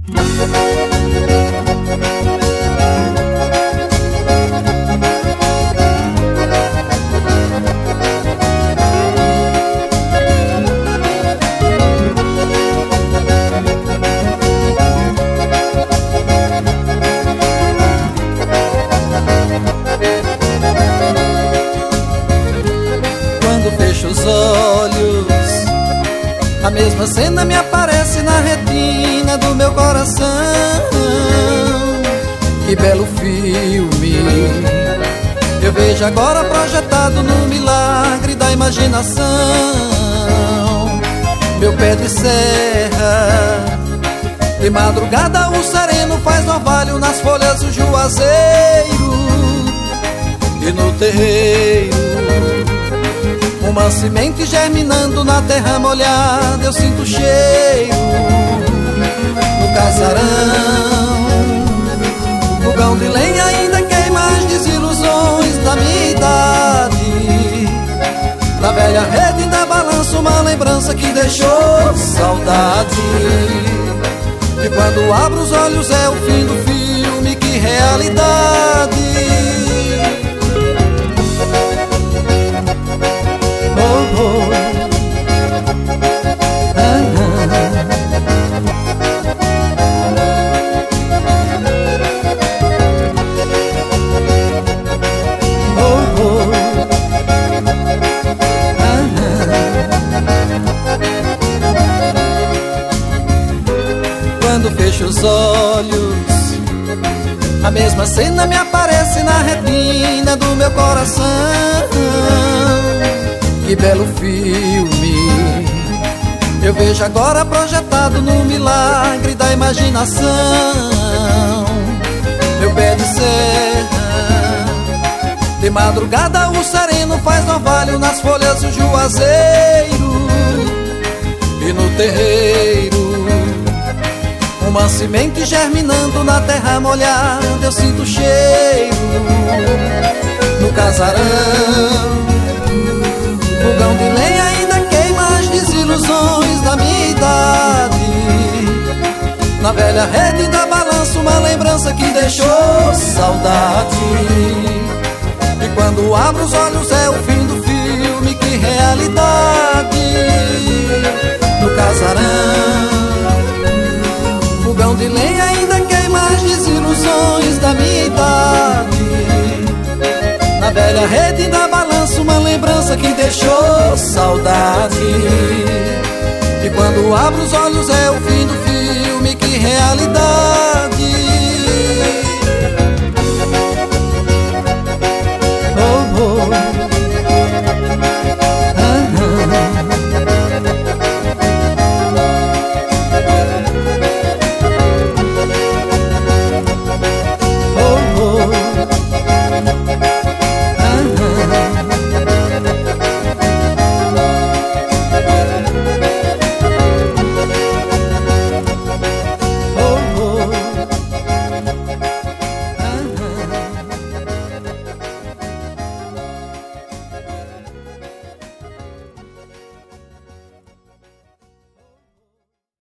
Quando fecho os olhos, a mesma cena me aparece na retina do meu coração. Que belo filme eu vejo agora projetado no milagre da imaginação. Meu pé de serra, de madrugada o sereno faz orvalho nas folhas do juazeiro. E no terreiro, uma semente germinando na terra molhada, eu sinto o cheiro. No casarão, fogão de lenha ainda queima as desilusões da minha idade. Na velha rede ainda balança uma lembrança que deixou saudade. E quando abro os olhos é o fim do filme, que realidade. Quando fecho os olhos, a mesma cena me aparece na retina do meu coração. Que belo filme eu vejo agora projetado no milagre da imaginação. Meu pé de serra, de madrugada o sereno faz orvalho nas folhas do juazeiro. E no terreiro, uma semente germinando na terra molhada, eu sinto o cheiro. No casarão, fogão de lenha ainda queima as desilusões da minha idade. Na velha rede ainda balança uma lembrança que deixou saudade. E quando abro os olhos é o fim do filme, que realidade. No casarão, fogão de lenha ainda queima as desilusões da minha idade. Na velha rede ainda balança uma lembrança que deixou saudade. E quando abro os olhos é o fim do filme,